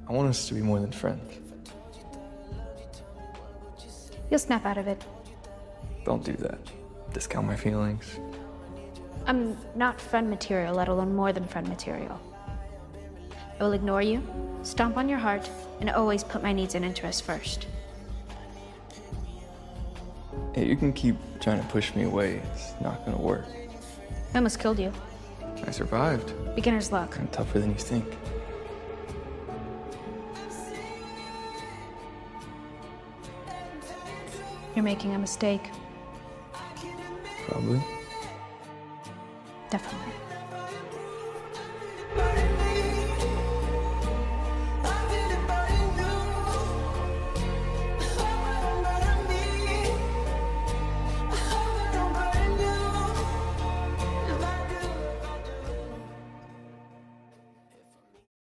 I want us to be more than friends. You'll snap out of it. Don't do that. Discount my feelings. I'm not friend material, let alone more than friend material. I will ignore you, stomp on your heart, and always put my needs and interests first. Hey, you can keep trying to push me away. It's not gonna work. I almost killed you. I survived. Beginner's luck. I'm tougher than you think. You're making a mistake. Probably. Definitely.